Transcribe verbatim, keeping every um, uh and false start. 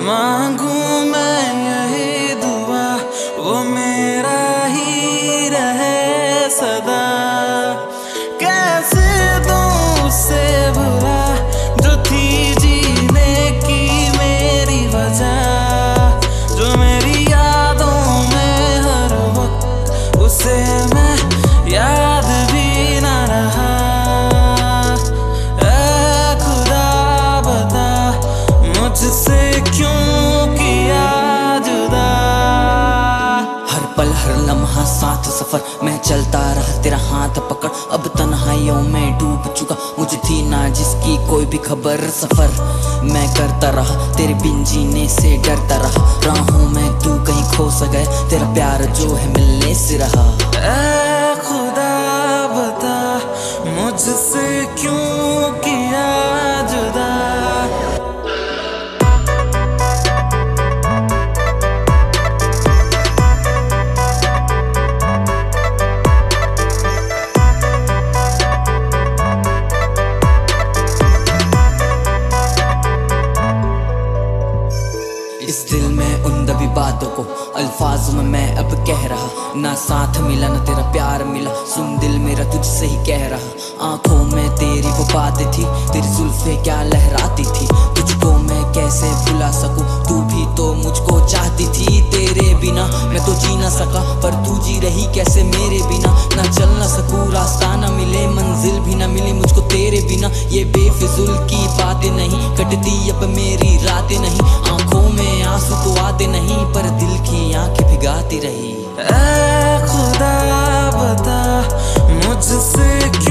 मांगू मैं यही दुआ, वो मेरा ही रहे सदा। कैसे दूं उससे बुरा जो थी जीने की मेरी वजह, जो मेरी यादों में हर वक्त उसे मैं याद भी ना रहा। ऐ खुदा बता मुझसे क्यों किया जुदा। हर पल हर लम्हा साथ सफर, मैं चलता रहा तेरा हाथ पकड़। अब तन्हाइयों में डूब चुका, मुझे थी ना जिसकी कोई भी खबर। सफर मैं करता रहा, तेरे बिन जीने से डरता रहा। राहों में तू कहीं खो सा गया, तेरा प्यार जो है मिलने से रहा। ऐ खुदा बता मुझसे क्यों किया जुदा। इस दिल में उन दबी बातों को अल्फाज में मैं अब कह रहा। ना साथ मिला ना तेरा प्यार मिला, सुन दिल मेरा तुझसे ही कह रहा। आंखों में तेरी वो बातें थी, तेरी जुल्फे क्या लहराती थी। तुझको मैं कैसे भुला सकूं, तू भी तो मुझको चाहती थी। तेरे बिना मैं तो जी ना सका, पर तू जी रही कैसे मेरे बिना। ना चल ना सकूं, रास्ता ना मिले, मंजिल भी ना मिली मुझको तेरे बिना। ये बेफिजुल की बातें नहीं, कटती अब मेरी रातें नहीं। आंखों में आंसू तो आते नहीं, पर दिल की आंखें भिगाती रही। ऐ खुदा बता मुझसे